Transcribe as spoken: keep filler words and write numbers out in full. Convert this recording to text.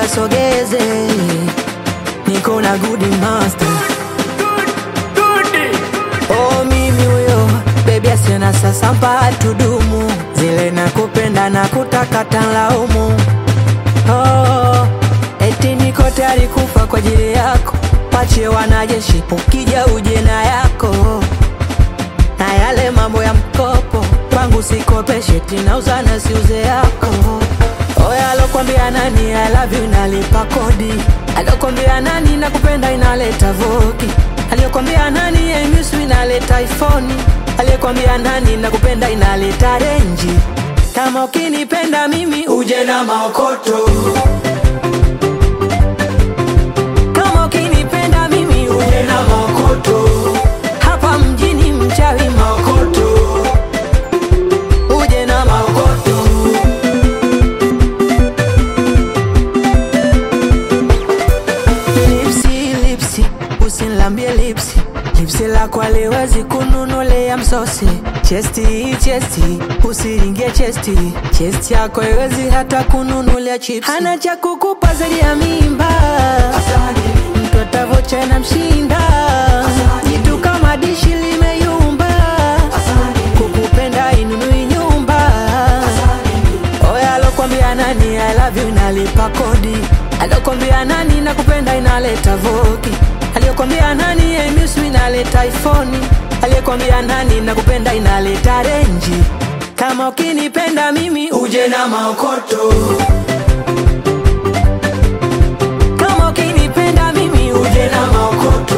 kasogeze, niko na good master. Oh mimi huyo baby asiona sasa mpa tudumu, zile nakupenda na kutaka tanlaumu. Oh eti niko tayari kufa kwa ajili yako, pache wanajeshi ukija uje na yako, na yale mambo ya mkopo kwangu sikopeshe, tinauza na siuze yako. Oya alokuambia nani I love you nalipa kodi, alokuambia nani nakupenda inaleta voki, aliyokuambia nani I miss you inaleta iPhone, aliyokuambia nani nakupenda inaleta renji. Kama ukinipenda mimi uje na maokoto, kama ukinipenda mimi uje na maokoto, hapa mjini mchawi maokoto, uje na maokoto. Lipsi, lipsi, usinilambie lipsi, lipsi lako haliwezi kununulea msosi. Chesti, chesti, usiringie chesti, chesti yako haiwezi hata kununulia chips. Hana cha kukupa zaidi ya mimba, mtoto vocha na mshinda, jitu kama dishi limeyumba, kukupenda inunui nyumba. Oya alokuambia nani I love you nalipa kodi, alokuambia nani nakupenda inaleta voki, aliyokuambia nani I miss you inaleta iPhone, aliyekwambia nani nakupenda inaleta renji. Kama ukinipenda mimi uje na maokoto, kama ukinipenda mimi uje na maokoto.